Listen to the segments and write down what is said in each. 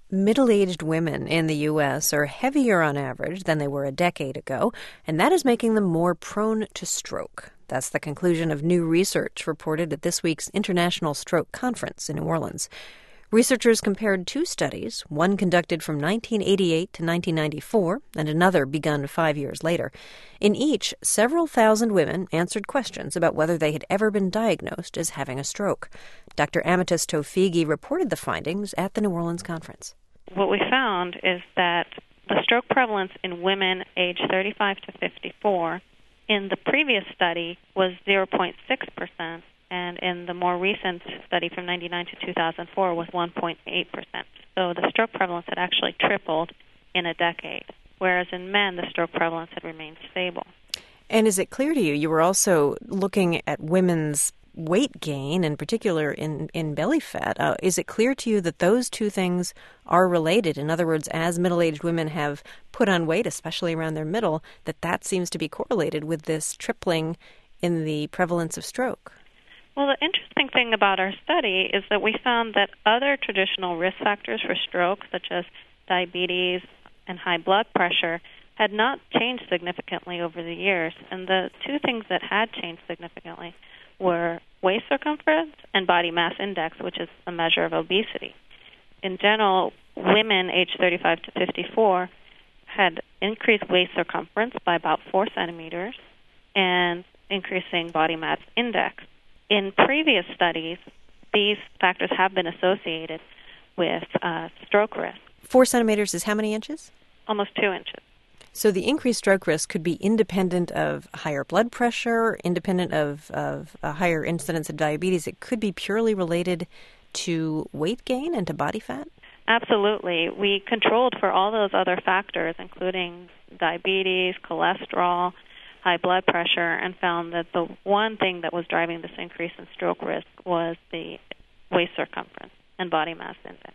Middle-aged women in the U.S. are heavier on average than they were a decade ago, and that is making them more prone to stroke. That's the conclusion of new research reported at this week's International Stroke Conference in New Orleans. Researchers compared two studies, one conducted from 1988 to 1994 and another begun 5 years later. In each, several thousand women answered questions about whether they had ever been diagnosed as having a stroke. Dr. Amatis Tofighi reported the findings at the New Orleans conference. What we found is that the stroke prevalence in women aged 35 to 54 in the previous study was 0.6%, and in the more recent study from 1999 to 2004 was 1.8%. So the stroke prevalence had actually tripled in a decade, whereas in men the stroke prevalence had remained stable. And is it clear to you, you were also looking at women's weight gain, in particular in belly fat. Is it clear to you that those two things are related? In other words, as middle-aged women have put on weight, especially around their middle, that seems to be correlated with this tripling in the prevalence of stroke? Well, the interesting thing about our study is that we found that other traditional risk factors for stroke, such as diabetes and high blood pressure, had not changed significantly over the years. And the two things that had changed significantly were waist circumference and body mass index, which is a measure of obesity. In general, women aged 35 to 54 had increased waist circumference by about 4 centimeters and increasing body mass index. In previous studies, these factors have been associated with stroke risk. 4 centimeters is how many inches? Almost 2 inches. So the increased stroke risk could be independent of higher blood pressure, independent of a higher incidence of diabetes. It could be purely related to weight gain and to body fat? Absolutely. We controlled for all those other factors, including diabetes, cholesterol, high blood pressure, and found that the one thing that was driving this increase in stroke risk was the waist circumference and body mass index.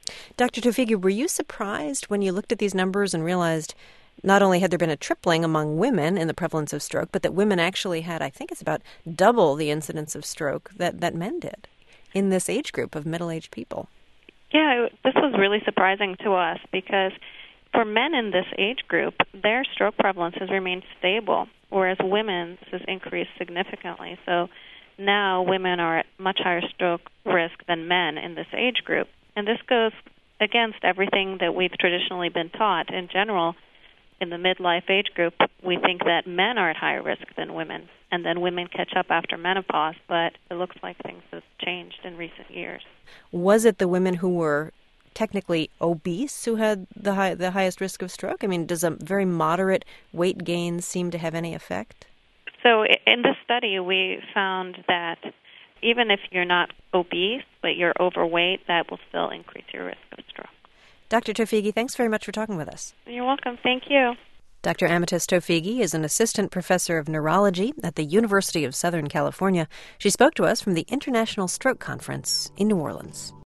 Dr. Tofighi, were you surprised when you looked at these numbers and realized not only had there been a tripling among women in the prevalence of stroke, but that women actually had, I think it's about double the incidence of stroke that men did in this age group of middle-aged people? Yeah, this was really surprising to us because for men in this age group, their stroke prevalence has remained stable, whereas women's has increased significantly. So now women are at much higher stroke risk than men in this age group. And this goes against everything that we've traditionally been taught. In general, in the midlife age group, we think that men are at higher risk than women, and then women catch up after menopause, but it looks like things have changed in recent years. Was it the women who were technically obese who had the highest risk of stroke? I mean, does a very moderate weight gain seem to have any effect? So in this study, we found that even if you're not obese, but you're overweight, that will still increase your risk of stroke. Dr. Tofighi, thanks very much for talking with us. You're welcome. Thank you. Dr. Amatis Tofighi is an assistant professor of neurology at the University of Southern California. She spoke to us from the International Stroke Conference in New Orleans.